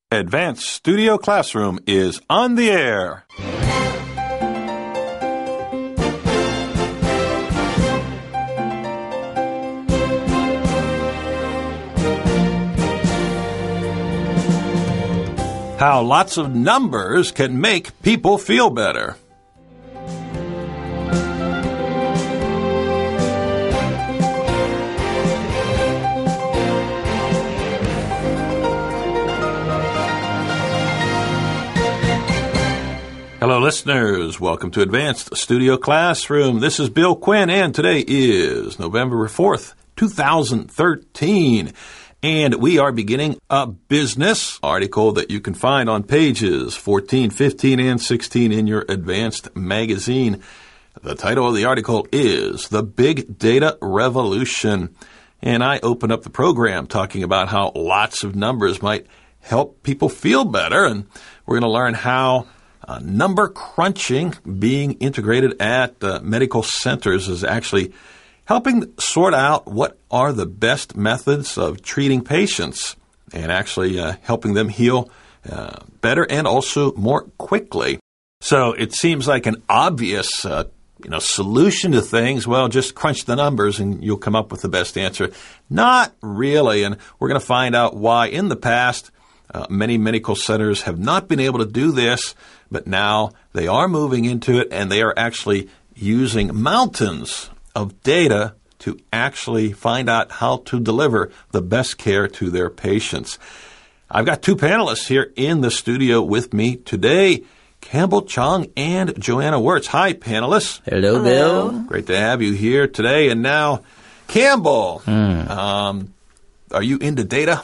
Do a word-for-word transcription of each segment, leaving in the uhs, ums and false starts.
Advanced Studio Classroom is on the air. How lots of numbers can make people feel better. Hello, listeners. Welcome to Advanced Studio Classroom. This is Bill Quinn, and today is November fourth, two thousand thirteen. And we are beginning a business article that you can find on pages fourteen, fifteen, and sixteen in your Advanced magazine. The title of the article is The Big Data Revolution. And I open up the program talking about how lots of numbers might help people feel better. And we're going to learn how Uh, number crunching being integrated at uh, medical centers is actually helping sort out what are the best methods of treating patients and actually uh, helping them heal uh, better and also more quickly. So it seems like an obvious uh, you know, solution to things. Well, just crunch the numbers and you'll come up with the best answer. Not really, and we're going to find out why in the past Uh, many medical centers have not been able to do this, but now they are moving into it, and they are actually using mountains of data to actually find out how to deliver the best care to their patients. I've got two panelists here in the studio with me today, Campbell Chong and Joanna Wirtz. Hi, panelists. Hello, Bill. Great to have you here today. And now, Campbell, mm. um, are you into data?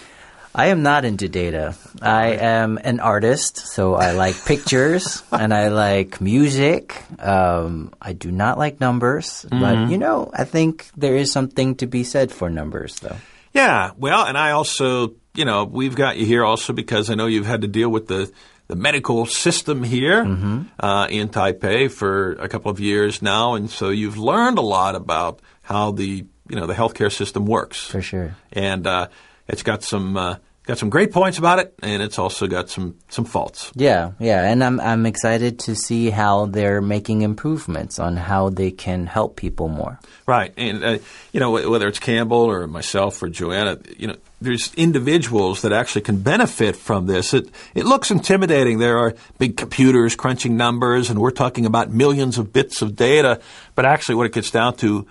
I am not into data. I am an artist, so I like pictures and I like music. Um, I do not like numbers, mm-hmm. but, you know, I think there is something to be said for numbers, though. Yeah, well, and I also, you know, we've got you here also because I know you've had to deal with the, the medical system here mm-hmm. uh, in Taipei for a couple of years now, and so you've learned a lot about how the, you know, the healthcare system works. For sure. And uh, it's got some uh, got some great points about it, and it's also got some, some faults. Yeah, yeah, and I'm I'm excited to see how they're making improvements on how they can help people more. Right, and uh, you know, whether it's Campbell or myself or Joanna, you know, there's individuals that actually can benefit from this. It it looks intimidating. There are big computers crunching numbers, and we're talking about millions of bits of data, but actually what it gets down to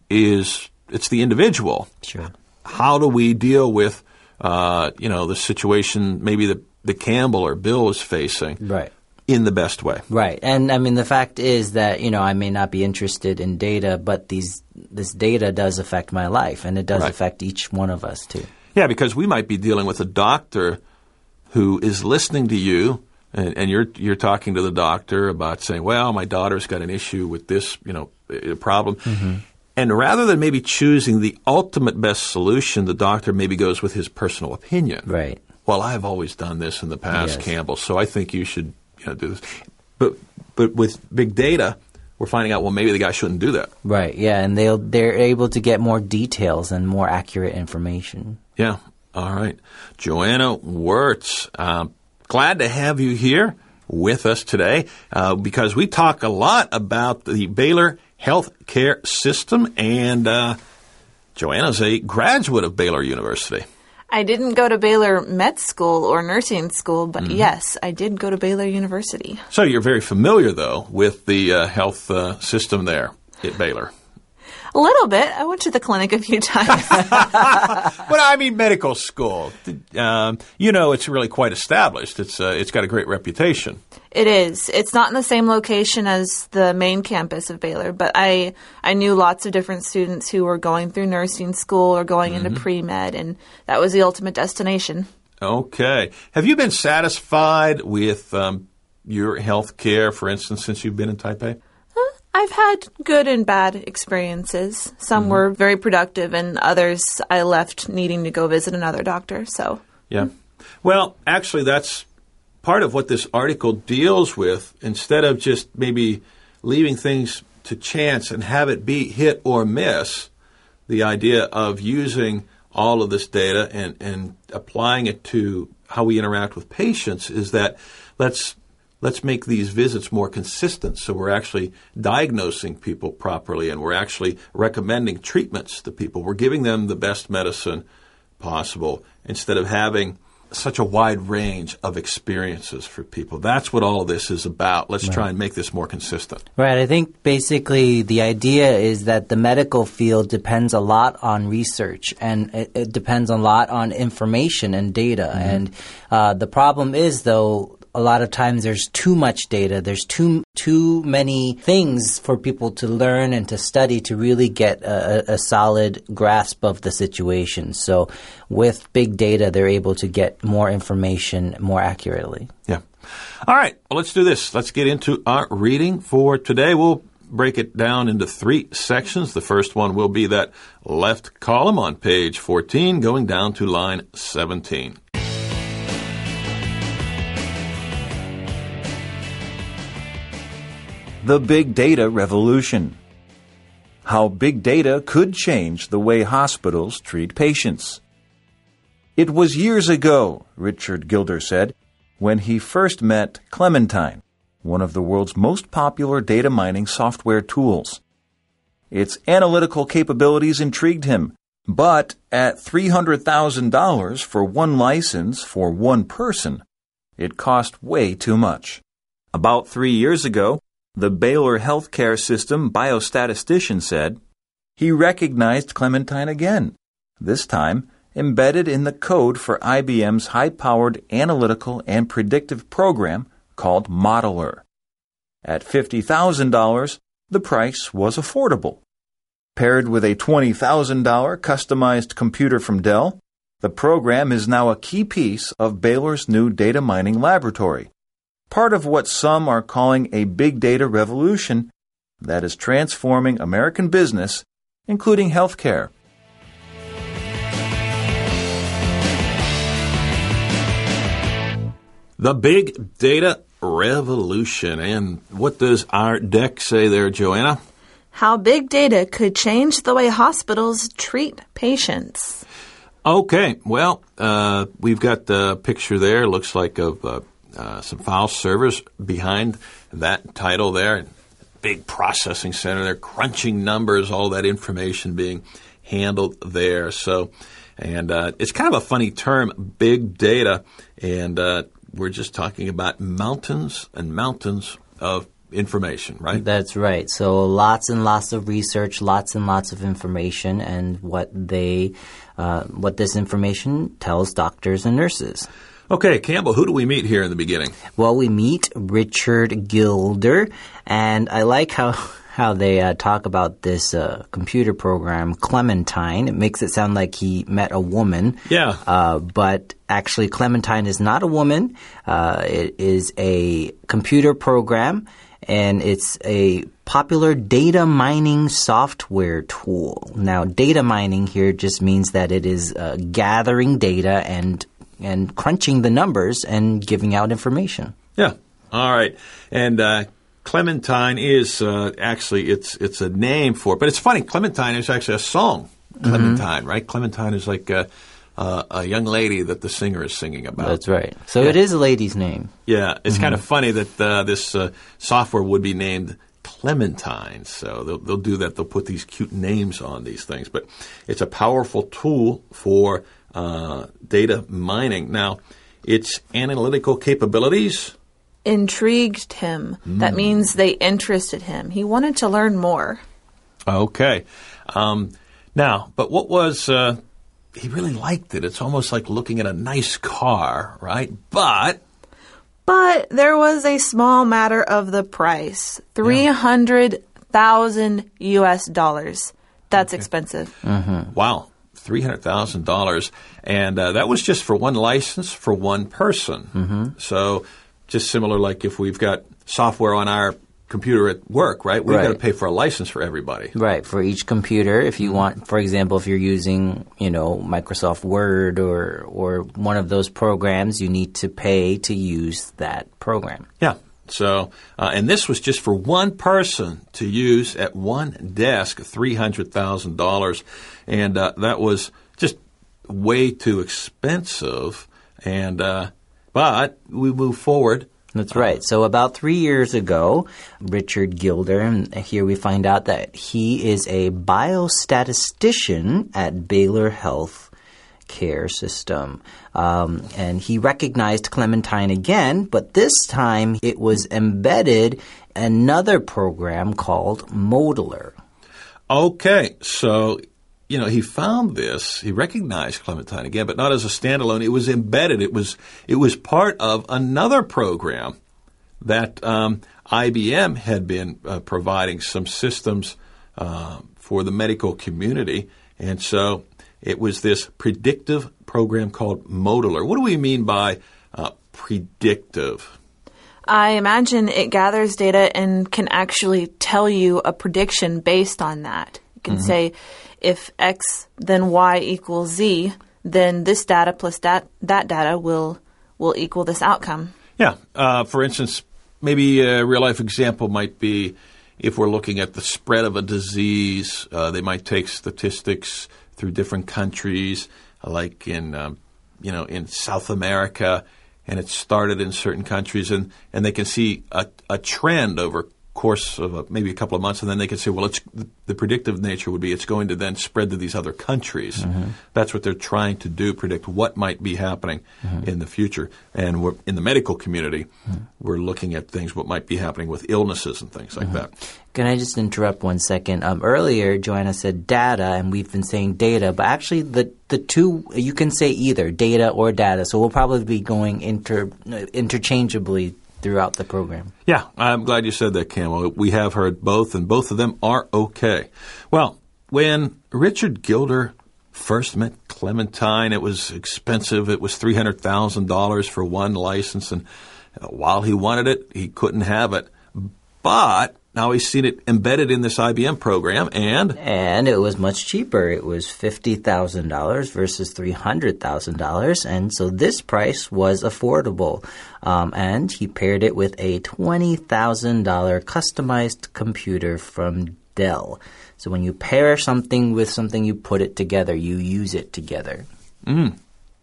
is it's the individual. Sure. How do we deal with, uh, you know, the situation maybe that, that Campbell or Bill is facing right. in the best way? Right. And, I mean, the fact is that, you know, I may not be interested in data, but these this data does affect my life, and it does right. affect each one of us, too. Yeah, because we might be dealing with a doctor who is listening to you, and, and you're you're talking to the doctor about saying, well, my daughter's got an issue with this, you know, problem. Mm-hmm. And rather than maybe choosing the ultimate best solution, the doctor maybe goes with his personal opinion. Right. Well, I've always done this in the past, yes. Campbell, so I think you should, you know, do this. But but with big data, we're finding out, well, maybe the guy shouldn't do that. Right, yeah, and they'll, they're able to get more details and more accurate information. Yeah, all right. Joanna Wirtz, uh, glad to have you here with us today uh, because we talk a lot about the Baylor healthcare system, and uh, Joanna's a graduate of Baylor University. I didn't go to Baylor Med School or nursing school, but mm-hmm. yes, I did go to Baylor University. So you're very familiar, though, with the uh, health uh, system there at Baylor. A little bit. I went to the clinic a few times. But I mean medical school. Um, you know, it's really quite established. It's uh, it's got a great reputation. It is. It's not in the same location as the main campus of Baylor, but I I knew lots of different students who were going through nursing school or going mm-hmm. into pre-med, and that was the ultimate destination. Okay. Have you been satisfied with um, your health care, for instance, since you've been in Taipei? I've had good and bad experiences. Some mm-hmm. were very productive, and others I left needing to go visit another doctor. So yeah. Well, actually, that's part of what this article deals with. Instead of just maybe leaving things to chance and have it be hit or miss, the idea of using all of this data and, and applying it to how we interact with patients is that let's let's make these visits more consistent so we're actually diagnosing people properly and we're actually recommending treatments to people. We're giving them the best medicine possible instead of having such a wide range of experiences for people. That's what all of this is about. Let's right. try and make this more consistent. Right. I think basically the idea is that the medical field depends a lot on research and it, it depends a lot on information and data. Mm-hmm. And uh, the problem is, though, a lot of times there's too much data. There's too too many things for people to learn and to study to really get a, a solid grasp of the situation. So with big data, they're able to get more information more accurately. Yeah. All right. Well, let's do this. Let's get into our reading for today. We'll break it down into three sections. The first one will be that left column on page fourteen, going down to line seventeen. The Big Data Revolution. How big data could change the way hospitals treat patients. It was years ago, Richard Gilder said, when he first met Clementine, one of the world's most popular data mining software tools. Its analytical capabilities intrigued him, but at three hundred thousand dollars for one license for one person, it cost way too much. About three years ago, the Baylor Healthcare System biostatistician said he recognized Clementine again, this time embedded in the code for I B M's high-powered analytical and predictive program called Modeler. At fifty thousand dollars, the price was affordable. Paired with a twenty thousand dollars customized computer from Dell, the program is now a key piece of Baylor's new data mining laboratory, part of what some are calling a big data revolution that is transforming American business, including healthcare. The big data revolution. And what does our deck say there, Joanna? How big data could change the way hospitals treat patients. Okay, well, uh, we've got the picture there. Looks like of uh, uh, some file servers behind that title there. Big processing center. They're crunching numbers, all that information being handled there. So, and uh, it's kind of a funny term, big data, and uh, we're just talking about mountains and mountains of information, right? That's right. So lots and lots of research, lots and lots of information, and what they, uh, what this information tells doctors and nurses. Okay, Campbell, who do we meet here in the beginning? Well, we meet Richard Gilder, and I like how how they uh, talk about this uh, computer program, Clementine. It makes it sound like he met a woman. Yeah. Uh, but actually, Clementine is not a woman. Uh, it is a computer program, and it's a popular data mining software tool. Now, data mining here just means that it is uh, gathering data and and crunching the numbers and giving out information. Yeah. All right. And uh, Clementine is uh, actually, it's it's a name for it. But it's funny, Clementine is actually a song, Clementine, mm-hmm. right? Clementine is like a, uh, a young lady that the singer is singing about. That's right. So yeah. It is a lady's name. Yeah. It's mm-hmm. kind of funny that uh, this uh, software would be named Clementine. So they'll, they'll do that. They'll put these cute names on these things. But it's a powerful tool for uh, data mining. Now, its analytical capabilities intrigued him. Mm. That means they interested him. He wanted to learn more. Okay. Um, now, but what was, uh, he really liked it. It's almost like looking at a nice car, right? But... But there was a small matter of the price. three hundred thousand U S dollars. That's okay. Expensive. Mm-hmm. Wow. three hundred thousand dollars. And uh, that was just for one license for one person. Mm-hmm. So just similar like if we've got software on our computer at work, right? We've right. got to pay for a license for everybody. Right. For each computer, if you want, for example, if you're using, you know, Microsoft Word or, or one of those programs, you need to pay to use that program. Yeah. So, uh, and this was just for one person to use at one desk, three hundred thousand dollars. And uh, that was just way too expensive And uh, but we move forward. That's right. So about three years ago, Richard Gilder, and here we find out that he is a biostatistician at Baylor Health Care System. Um, and he recognized Clementine again, but this time it was embedded in another program called Modeler. Okay, so, you know, he found this. He recognized Clementine again, but not as a standalone. It was embedded. It was it was part of another program that um, I B M had been uh, providing some systems uh, for the medical community. And so it was this predictive program called Modeler. What do we mean by uh, predictive? I imagine it gathers data and can actually tell you a prediction based on that. You can mm-hmm. say, if X then Y equals Z, then this data plus that that data will will equal this outcome. Yeah. Uh, for instance, maybe a real-life example might be if we're looking at the spread of a disease, uh, they might take statistics through different countries, like in um, you know in South America, and it started in certain countries, and, and they can see a, a trend over course of a, maybe a couple of months, and then they can say, well, it's the predictive nature would be it's going to then spread to these other countries. Mm-hmm. That's what they're trying to do, predict what might be happening mm-hmm. in the future. And we're, in the medical community, mm-hmm. we're looking at things, what might be happening with illnesses and things like mm-hmm. that. Can I just interrupt one second? Um, earlier, Joanna said data, and we've been saying data, but actually the, the two, you can say either data or data, so we'll probably be going inter, interchangeably throughout the program. Yeah, I'm glad you said that, Camo. We have heard both, and both of them are okay. Well, when Richard Gilder first met Clementine, it was expensive. It was three hundred thousand dollars for one license, and while he wanted it, he couldn't have it. But now he's seen it embedded in this I B M program, and... And it was much cheaper. It was fifty thousand dollars versus three hundred thousand dollars, and so this price was affordable. Um, and he paired it with a twenty thousand dollars customized computer from Dell. So when you pair something with something, you put it together. You use it together. Mm.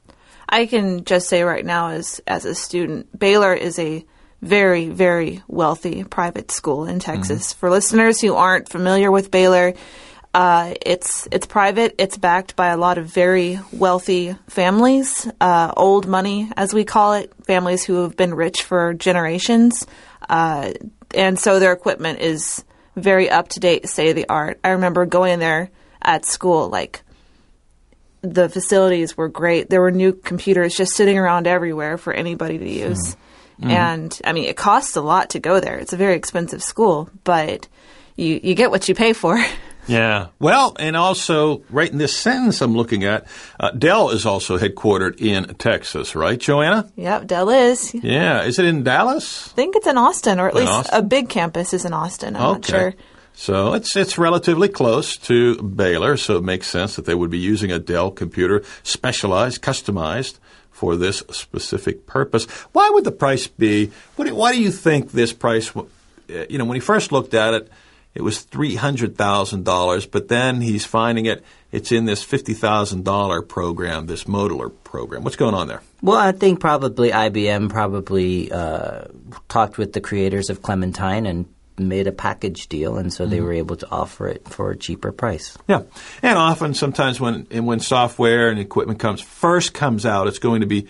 I can just say right now as as a student, Baylor is a very, very wealthy private school in Texas. Mm-hmm. For listeners who aren't familiar with Baylor, uh, it's it's private. It's backed by a lot of very wealthy families, uh, old money, as we call it, families who have been rich for generations. Uh, and so their equipment is very up-to-date, state-of-the-art. I remember going there at school, like, the facilities were great. There were new computers just sitting around everywhere for anybody to use. Mm-hmm. Mm-hmm. And, I mean, it costs a lot to go there. It's a very expensive school, but you, you get what you pay for. Yeah. Well, and also, right in this sentence I'm looking at, uh, Dell is also headquartered in Texas, right, Joanna? Yep, Dell is. Yeah. Is it in Dallas? I think it's in Austin, or at in least Austin? A big campus is in Austin. I'm okay. not sure. So it's it's relatively close to Baylor, so it makes sense that they would be using a Dell computer, specialized, customized for this specific purpose. Why would the price be? What do, why do you think this price? You know, when he first looked at it, it was three hundred thousand dollars, but then he's finding it. It's in this fifty thousand dollars program, this Modeler program. What's going on there? Well, I think probably I B M probably uh, talked with the creators of Clementine and made a package deal, and so they mm-hmm. were able to offer it for a cheaper price. Yeah, and often, sometimes when and when software and equipment comes first comes out, it's going to be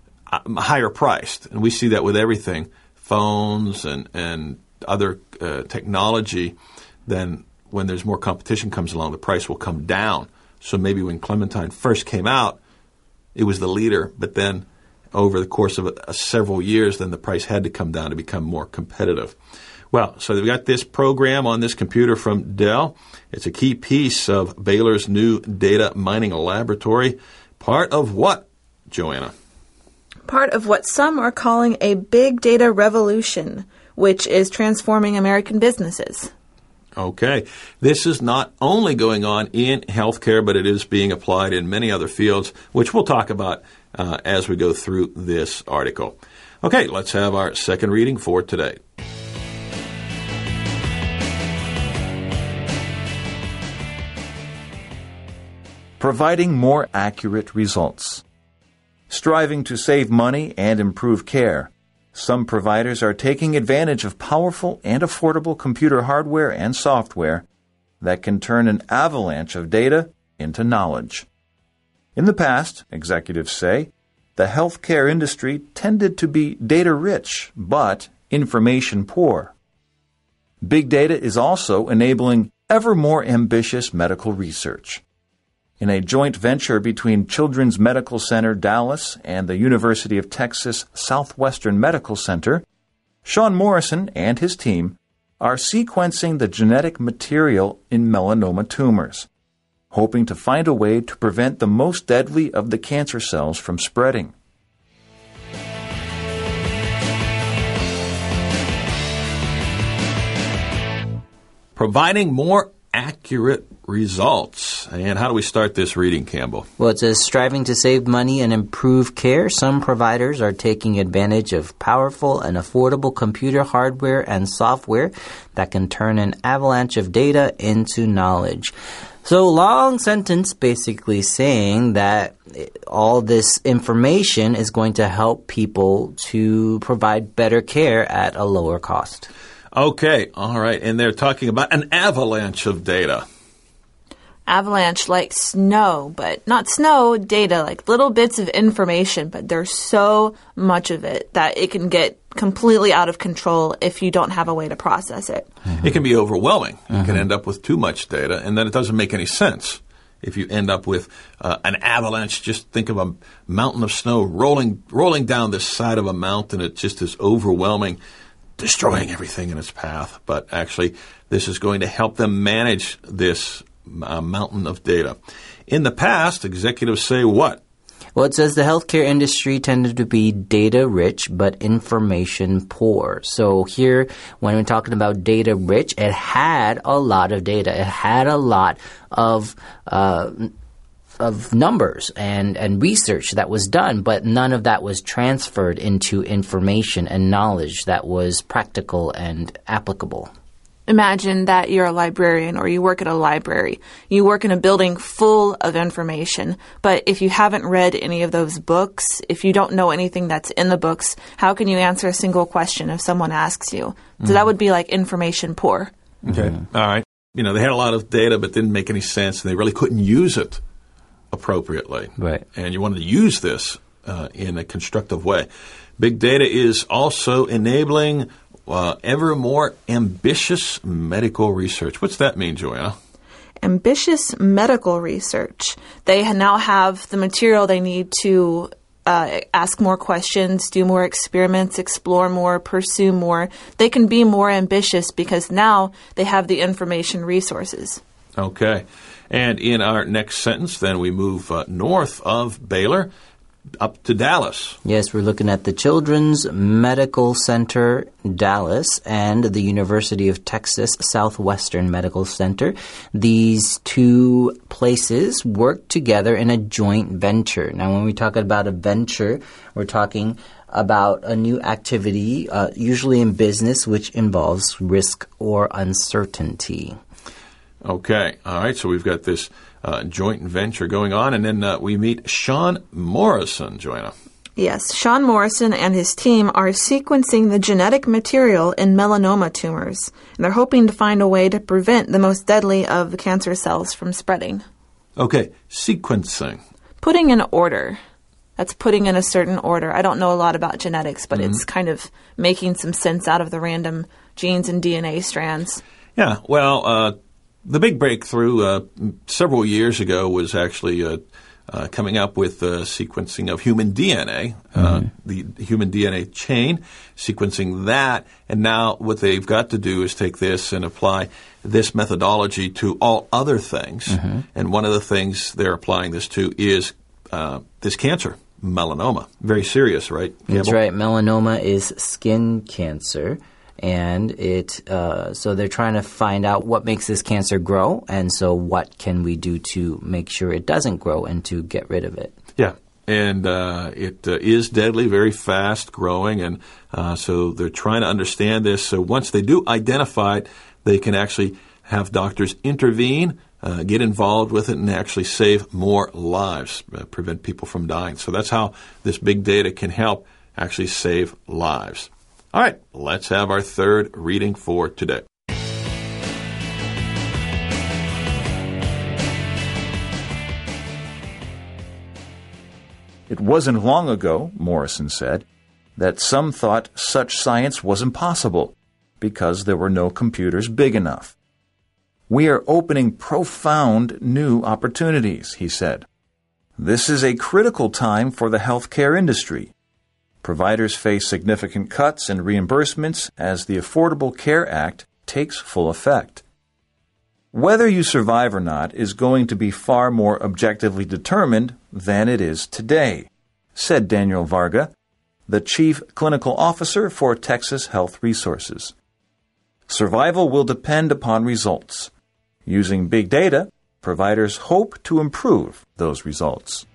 higher priced, and we see that with everything, phones and and other uh, technology. Then when there's more competition comes along, the price will come down. So maybe when Clementine first came out, it was the leader, but then over the course of a, a several years, then the price had to come down to become more competitive. Well, so they've got this program on this computer from Dell. It's a key piece of Baylor's new data mining laboratory. Part of what, Joanna? Part of what some are calling a big data revolution, which is transforming American businesses. Okay. This is not only going on in healthcare, but it is being applied in many other fields, which we'll talk about uh, as we go through this article. Okay, let's have our second reading for today. Providing more accurate results. Striving to save money and improve care, some providers are taking advantage of powerful and affordable computer hardware and software that can turn an avalanche of data into knowledge. In the past, executives say, the healthcare industry tended to be data-rich, but information-poor. Big data is also enabling ever more ambitious medical research. In a joint venture between Children's Medical Center Dallas and the University of Texas Southwestern Medical Center, Sean Morrison and his team are sequencing the genetic material in melanoma tumors, hoping to find a way to prevent the most deadly of the cancer cells from spreading. Providing more accurate results. And how do we start this reading, Campbell? Well, it says, striving to save money and improve care, some providers are taking advantage of powerful and affordable computer hardware and software that can turn an avalanche of data into knowledge. So, long sentence basically saying that all this information is going to help people to provide better care at a lower cost. Okay, all right. And they're talking about an avalanche of data. Avalanche like snow, but not snow, data, like little bits of information, but there's so much of it that it can get completely out of control if you don't have a way to process it. Mm-hmm. It can be overwhelming. Mm-hmm. You can end up with too much data, and then it doesn't make any sense. If you end up with uh, an avalanche, just think of a mountain of snow rolling rolling down the side of a mountain. It just is overwhelming, destroying everything in its path. But actually, this is going to help them manage this uh, mountain of data. In the past, executives say what? Well, it says the healthcare industry tended to be data-rich but information-poor. So here, when we're talking about data-rich, it had a lot of data. It had a lot of uh, of numbers and, and research that was done, but none of that was transferred into information and knowledge that was practical and applicable. Imagine that you're a librarian or you work at a library. You work in a building full of information, but if you haven't read any of those books, if you don't know anything that's in the books, how can you answer a single question if someone asks you? Mm-hmm. So that would be like information poor. Okay. Mm-hmm. All right. You know, they had a lot of data but didn't make any sense, and they really couldn't use it appropriately. Right. And you wanted to use this uh, in a constructive way. Big data is also enabling Uh, ever more ambitious medical research. What's that mean, Joanna? Ambitious medical research. They now have the material they need to uh, ask more questions, do more experiments, explore more, pursue more. They can be more ambitious because now they have the information resources. Okay. And in our next sentence, then we move uh, north of Baylor up to Dallas. Yes, we're looking at the Children's Medical Center, Dallas, and the University of Texas Southwestern Medical Center. These two places work together in a joint venture. Now, when we talk about a venture, we're talking about a new activity, uh, usually in business, which involves risk or uncertainty. Okay. All right. So we've got this Uh, joint venture going on, and then uh, we meet Sean Morrison, Joanna. Yes, Sean Morrison and his team are sequencing the genetic material in melanoma tumors, and they're hoping to find a way to prevent the most deadly of the cancer cells from spreading. Okay, sequencing. Putting in order. That's putting in a certain order. I don't know a lot about genetics, but mm-hmm. it's kind of making some sense out of the random genes and D N A strands. Yeah, well, uh, the big breakthrough uh, several years ago was actually uh, uh, coming up with the sequencing of human D N A, uh, mm-hmm. the human D N A chain, sequencing that. And now what they've got to do is take this and apply this methodology to all other things. Mm-hmm. And one of the things they're applying this to is uh, this cancer, melanoma. Very serious, right, Campbell? That's right. Melanoma is skin cancer. And it, uh, so they're trying to find out what makes this cancer grow, and so what can we do to make sure it doesn't grow and to get rid of it. Yeah, and uh, it uh, is deadly, very fast growing, and uh, so they're trying to understand this. So once they do identify it, they can actually have doctors intervene uh, get involved with it and actually save more lives, uh, prevent people from dying. So that's how this big data can help actually save lives. All right, let's have our third reading for today. It wasn't long ago, Morrison said, that some thought such science was impossible because there were no computers big enough. We are opening profound new opportunities, he said. This is a critical time for the healthcare industry. Providers face significant cuts in reimbursements as the Affordable Care Act takes full effect. Whether you survive or not is going to be far more objectively determined than it is today, said Daniel Varga, the Chief Clinical Officer for Texas Health Resources. Survival will depend upon results. Using big data, providers hope to improve those results.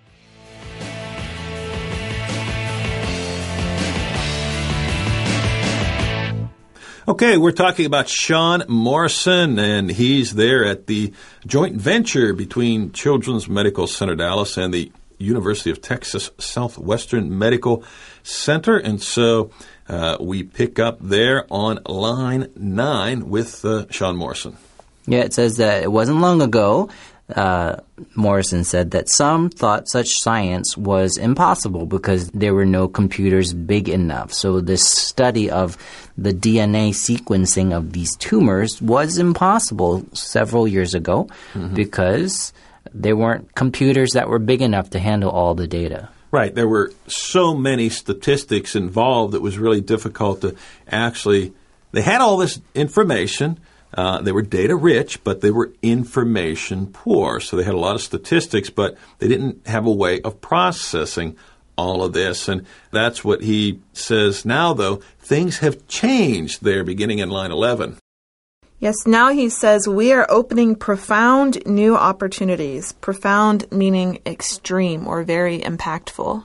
Okay, we're talking about Sean Morrison, and he's there at the joint venture between Children's Medical Center Dallas and the University of Texas Southwestern Medical Center. And so uh, we pick up there on line nine with uh, Sean Morrison. Yeah, it says that it wasn't long ago, uh, Morrison said, that some thought such science was impossible because there were no computers big enough. So this study of the D N A sequencing of these tumors was impossible several years ago mm-hmm. because there weren't computers that were big enough to handle all the data. Right. There were so many statistics involved, it was really difficult to actually – they had all this information. Uh, they were data rich, but they were information poor. So they had a lot of statistics, but they didn't have a way of processing all of this. And that's what he says now, though. Things have changed there beginning in line eleven. Yes, now he says we are opening profound new opportunities. Profound meaning extreme or very impactful.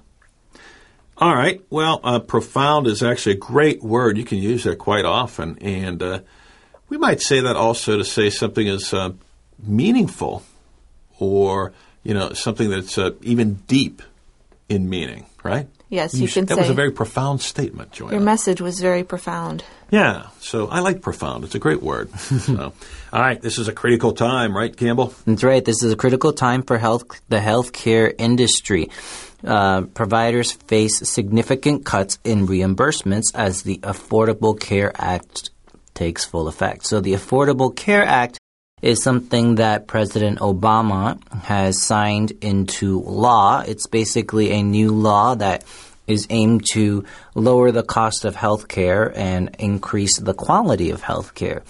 All right. Well, uh, profound is actually a great word. You can use that quite often. And uh, we might say that also to say something is uh, meaningful or, you know, something that's uh, even deep in meaning, right? Yes, you, you can that say. That was a very profound statement, Joanna. Your message was very profound. Yeah, so I like profound. It's a great word. So, all right, this is a critical time, right, Campbell? That's right. This is a critical time for health, the healthcare industry. Uh, providers face significant cuts in reimbursements as the Affordable Care Act takes full effect. So the Affordable Care Act is something that President Obama has signed into law. It's basically a new law that is aimed to lower the cost of health care and increase the quality of health care.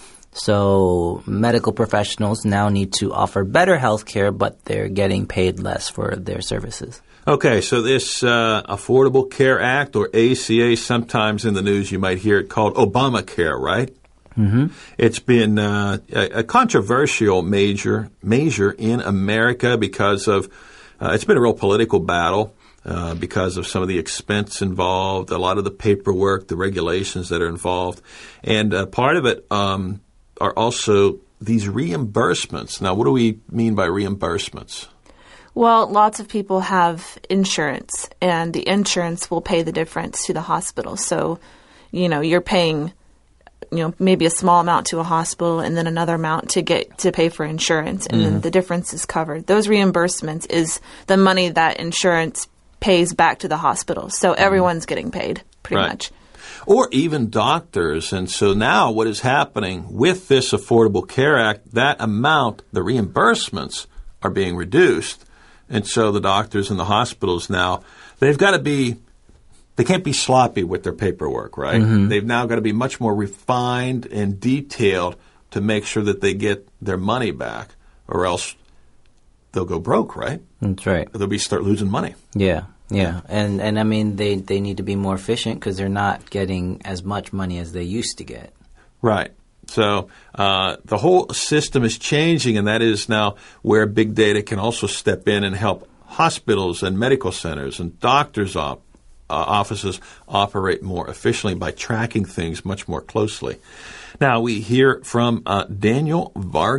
So medical professionals now need to offer better health care, but they're getting paid less for their services. Okay, so this uh, Affordable Care Act, or A C A, sometimes in the news you might hear it called Obamacare, right? Mm-hmm. It's been uh, a, a controversial major measure in America because of uh, it's been a real political battle uh, because of some of the expense involved, a lot of the paperwork, the regulations that are involved, and uh, part of it um, are also these reimbursements. Now, what do we mean by reimbursements? Well, lots of people have insurance, and the insurance will pay the difference to the hospital. So, you know, you're paying, you know, maybe a small amount to a hospital and then another amount to get to pay for insurance, and mm-hmm. then the difference is covered. Those reimbursements is the money that insurance pays back to the hospital. So mm-hmm. everyone's getting paid, pretty right. much. Or even doctors. And so now what is happening with this Affordable Care Act, that amount, the reimbursements, are being reduced. And so the doctors and the hospitals now, they've got to be, they can't be sloppy with their paperwork, right? Mm-hmm. They've now got to be much more refined and detailed to make sure that they get their money back, or else they'll go broke, right? That's right. They'll be start losing money. Yeah, yeah. And, and I mean, they, they need to be more efficient because they're not getting as much money as they used to get. Right. So uh, the whole system is changing, and that is now where big data can also step in and help hospitals and medical centers and doctors' op- uh, offices operate more efficiently by tracking things much more closely. Now, we hear from uh, Daniel Varga.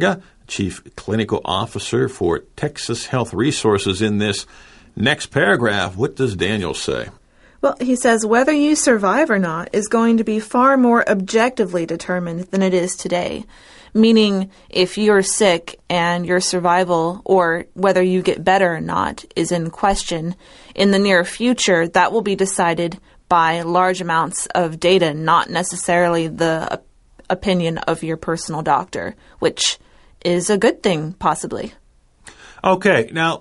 Chief Clinical Officer for Texas Health Resources, in this next paragraph. What does Daniel say? Well, he says whether you survive or not is going to be far more objectively determined than it is today. Meaning, if you're sick and your survival, or whether you get better or not, is in question, in the near future, that will be decided by large amounts of data, not necessarily the op- opinion of your personal doctor, which is a good thing, possibly. Okay, now,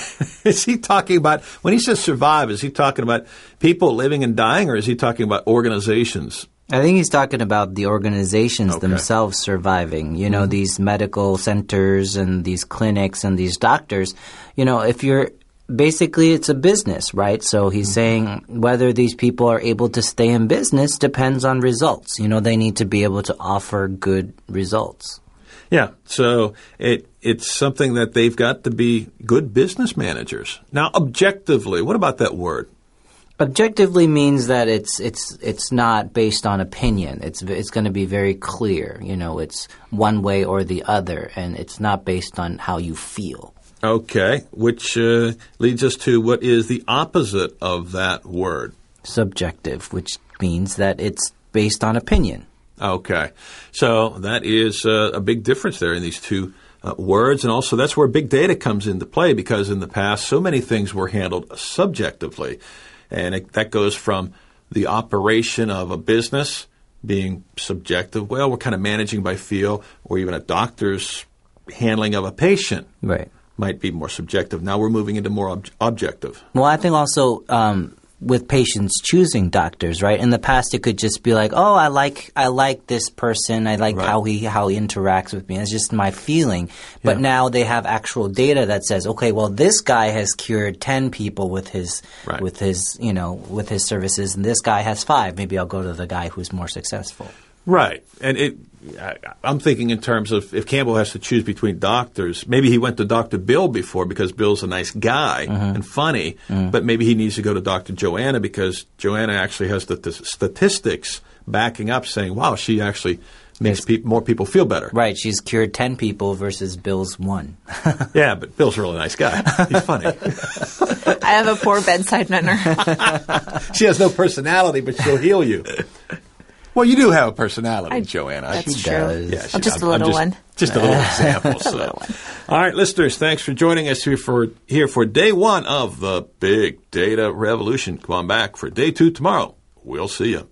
is he talking about, when he says survive, is he talking about people living and dying, or is he talking about organizations? I think he's talking about the organizations Okay. themselves surviving. You know, mm-hmm. these medical centers and these clinics and these doctors. You know, if you're basically, it's a business, right? So he's mm-hmm. saying whether these people are able to stay in business depends on results. You know, they need to be able to offer good results. Yeah, so it it's something that they've got to be good business managers. Now, objectively, what about that word? Objectively means that it's it's it's not based on opinion. It's it's going to be very clear. You know, it's one way or the other, and it's not based on how you feel. Okay, which uh, leads us to what is the opposite of that word? Subjective, which means that it's based on opinion. Okay, so that is uh, a big difference there in these two uh, words, and also that's where big data comes into play, because in the past so many things were handled subjectively. And it, that goes from the operation of a business being subjective. Well, we're kind of managing by feel, or even a doctor's handling of a patient right. might be more subjective. Now we're moving into more ob- objective. Well, I think also um, with patients choosing doctors, right? In the past, it could just be like, oh, I like I like this person. I like right. how he how he interacts with me. It's just my feeling. But yeah. now they have actual data that says, okay, well, this guy has cured ten people with his right. with his you know with his services, and this guy has five. Maybe I'll go to the guy who's more successful. Right, and it. I, I'm thinking in terms of if Campbell has to choose between doctors, maybe he went to Doctor Bill before because Bill's a nice guy mm-hmm. and funny, mm-hmm. but maybe he needs to go to Doctor Joanna because Joanna actually has the, the statistics backing up saying, wow, she actually makes pe- more people feel better. Right, she's cured ten people versus Bill's one. Yeah, but Bill's a really nice guy. He's funny. I have a poor bedside manner. She has no personality, but she'll heal you. Well, you do have a personality, I, Joanna. That's she true. does. Yeah, she, oh, just I'm, a little just, one. Just a little example. So. A little one. All right, listeners, thanks for joining us here for here for day one of the Big Data Revolution. Come on back for day two tomorrow. We'll see you.